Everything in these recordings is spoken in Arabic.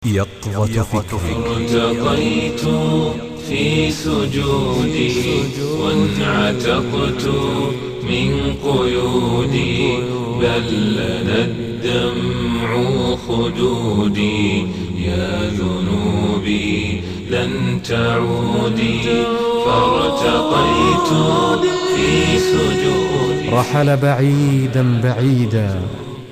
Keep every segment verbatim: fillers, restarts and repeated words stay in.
يقظة فكري. ارتقيت في سجودي وانعتقت من قيودي، بل لنا الدمع خدودي، يا ذنوبي لن تعودي. فارتقيت في سجودي. رحل بعيدا بعيدا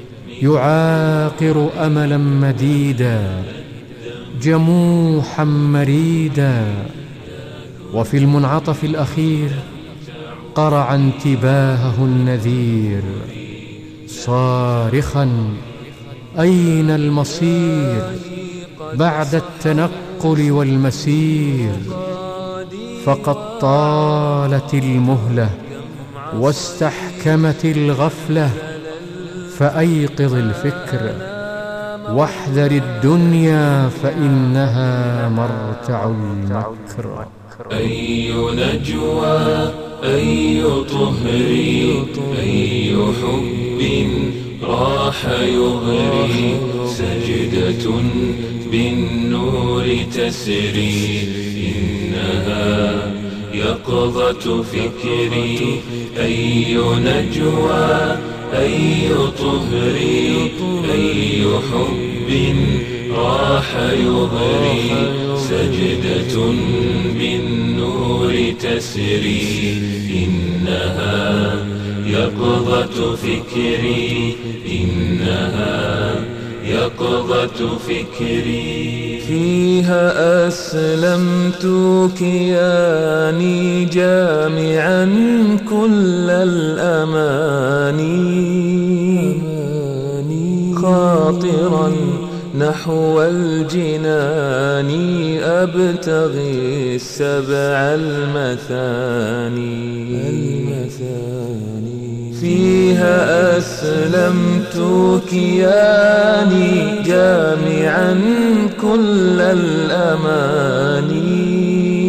يعاقر أملا مديدا، جموحا مريدا، وفي المنعطف الأخير قرع انتباهه النذير، صارخا أين المصير بعد التنقل والمسير؟ فقد طالت المهلة واستحكمت الغفلة، فأيقظ الفكر واحذر الدنيا فإنها مرتع المكر. أي نجوى أي طهر أي حب راح يغري، سجدة بالنور تسري، إنها يقظة فكري. أي نجوى أي طهر أي حب راح يغري، سجدة بالنور تسري، إنها يقظة فكري، إنها يقظة فكري. فيها أسلمت كياني جامعا كل الأماني، خاطرا نحو الجنان أبتغي السبع المثاني. فيها أسلمت كياني جامعا كل الأماني،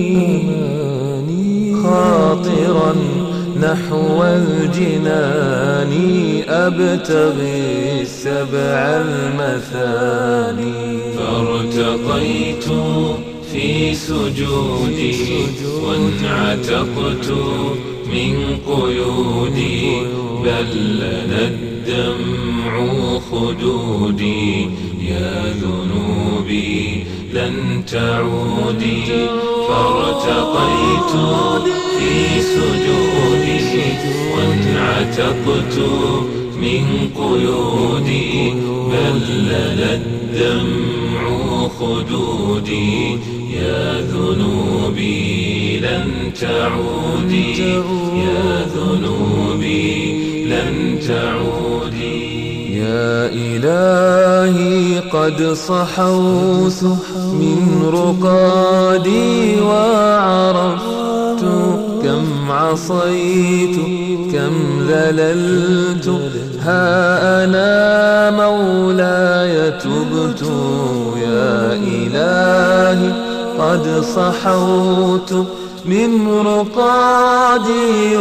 خاطرا نحو الجنان أبتغي السبع المثاني. فارتقيت في سجودي وانعتقت من قيودي، بل لنا الدمع خدودي، يا ذنوبي لن تعودي. فارتقيت في سجودي وانعتقت من قيودي، بل لنا الدمع خدودي، يا ذنوبي لن تعودي، يا ذنوبي لن تعودي. يا إلهي قد صحوت من رقادي وعرفت كم عصيت كم ذللت، ها أنا مولاي تبت. يا إلهي قد صحوت من رقادي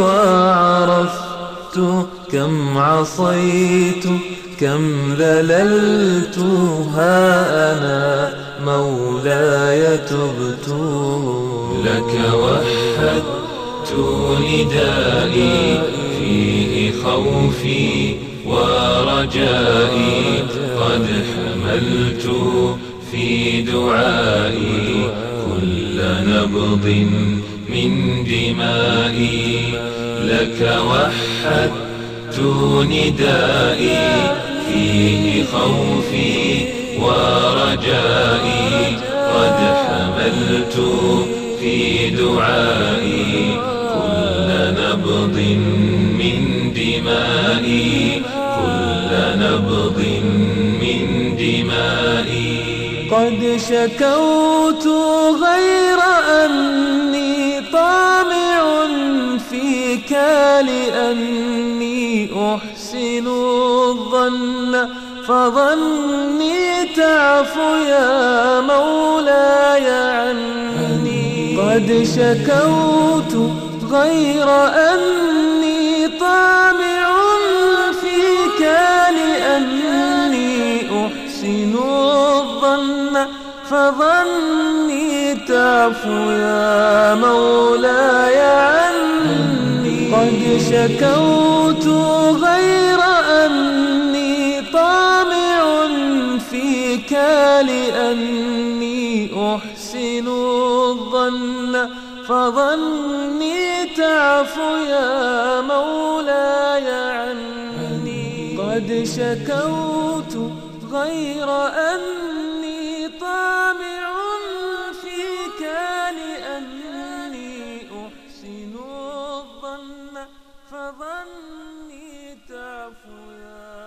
وعرفت كم عصيت كم ذللت، ها أنا مولاي تبت. لك وحدت ندائي، فيه خوفي ورجائي، قد حملت في دعائي كل نبض من دمائي. لك وحدت ندائي، فيه خوفي ورجائي، قد حملت في دعائي كل نبض من دمائي، كل نبض من دمائي. قد شكوت غير أني طامع فيك، لأني أحسن الظن فظني تعفو يا مولاي عني. قد شكوت غير أني طامع فيك، لأني أحسن الظن الظن فظني تعفو يا مولاي عني. قد شكوت غير أني طامع فيك لأني أحسن الظن فظني تعفو يا مولاي عني. قد شكوت غير أني طامع فيك لأني أحسن الظن فظني تعفو يا